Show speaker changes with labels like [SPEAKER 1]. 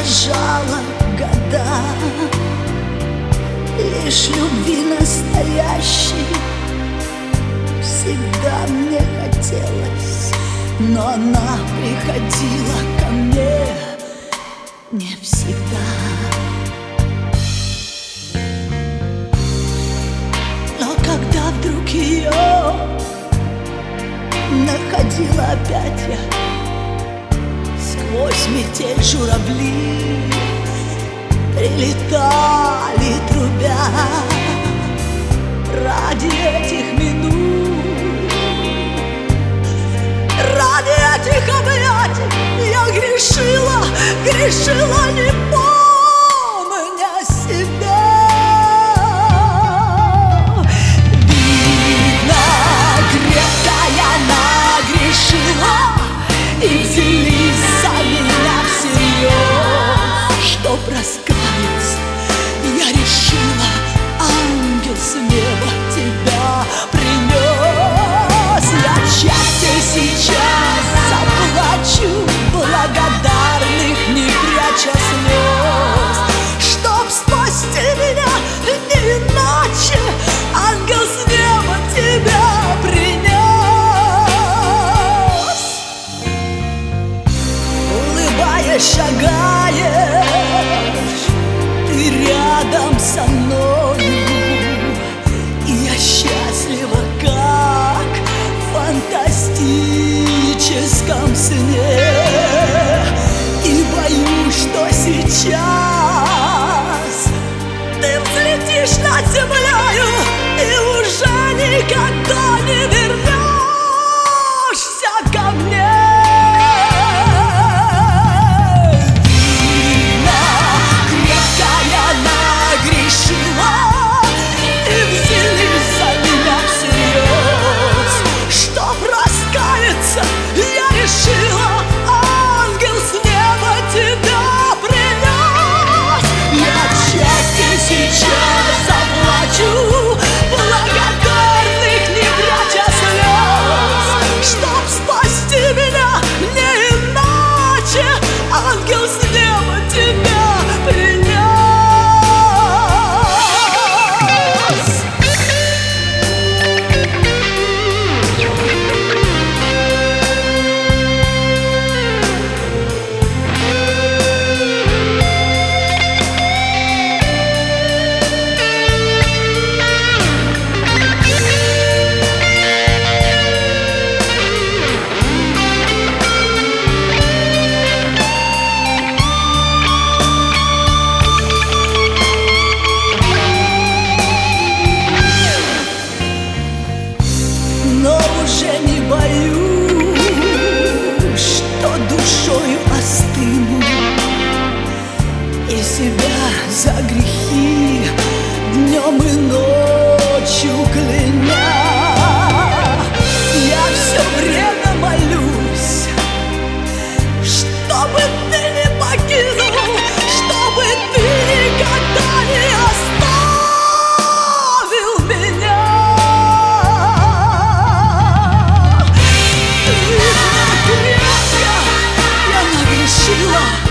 [SPEAKER 1] провожала года. Лишь любви настоящей всегда мне хотелось, но она приходила ко мне не всегда. Но когда вдруг ее находила опять я, сквозь метель журавли прилетали трубя. Ради этих минут, ради этих объятий я грешила, грешила, не помня себя. Видно, крепко я нагрешила, и взялись за меня всерьез. Чтоб раскаяться, я решила, ангел с неба тебя принес. Я часто сейчас заплачу, благодарных не пряча слез. Чтоб спасти меня, не иначе, ангел с неба тебя принес. Улыбаясь, шагаешь ты рядом со мною, и я счастлива, как в фантастическом сне. И боюсь, что сейчас ты взлетишь над землею и уже никогда не вернешься ко мне. Но уже не боюсь, что душою остыну, и себя за грехи днем и ночью кляня. Я все время молюсь, чтобы ты не покинул, чтобы ты никогда не оставил меня. Я нагрешила,